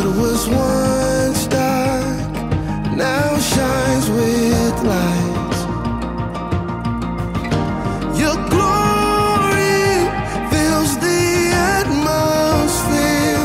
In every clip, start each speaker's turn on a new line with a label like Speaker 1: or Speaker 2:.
Speaker 1: was once dark, now shines with light. Your glory fills the atmosphere.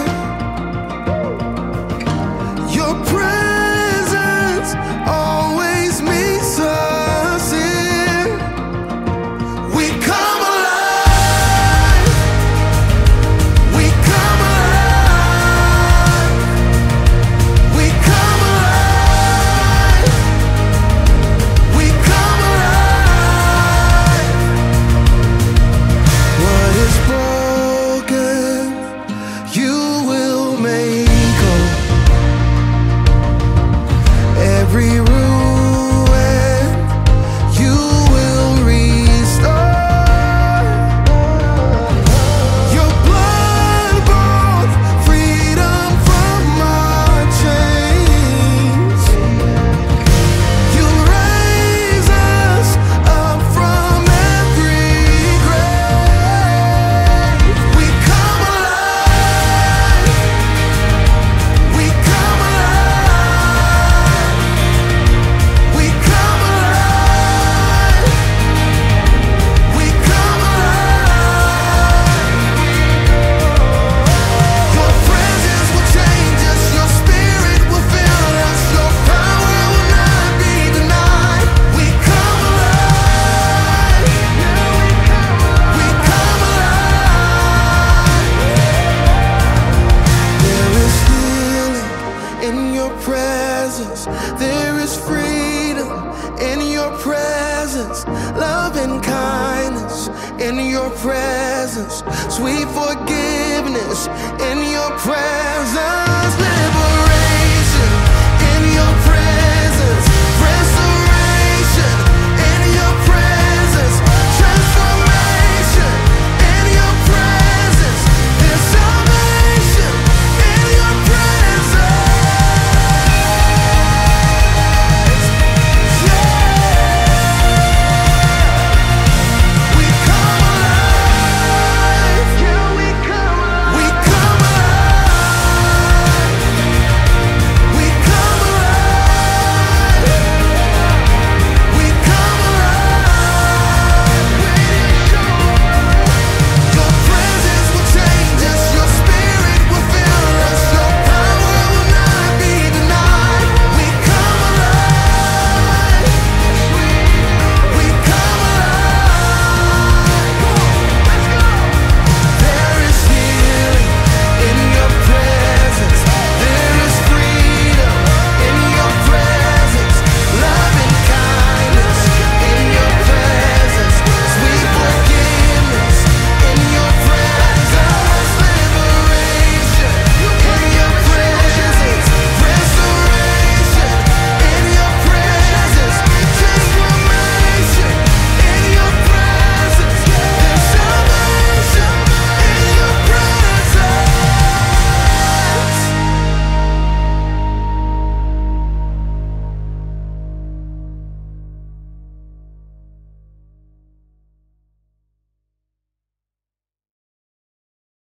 Speaker 1: Your presence always meets us here. We come alive. We come alive. We come alive. We come alive. What is broken, you will make whole. Every ruin, you will restore. Your blood bought freedom from our chains. You raise us up from every grave. We come alive. We come alive. We come alive. We come alive. Your presence will change us. Your spirit will fill us. Your power will not be denied. We come alive. We come alive. There is healing in your presence. There is freedom in your presence. Love and kindness in your presence. Sweet forgiveness in your presence.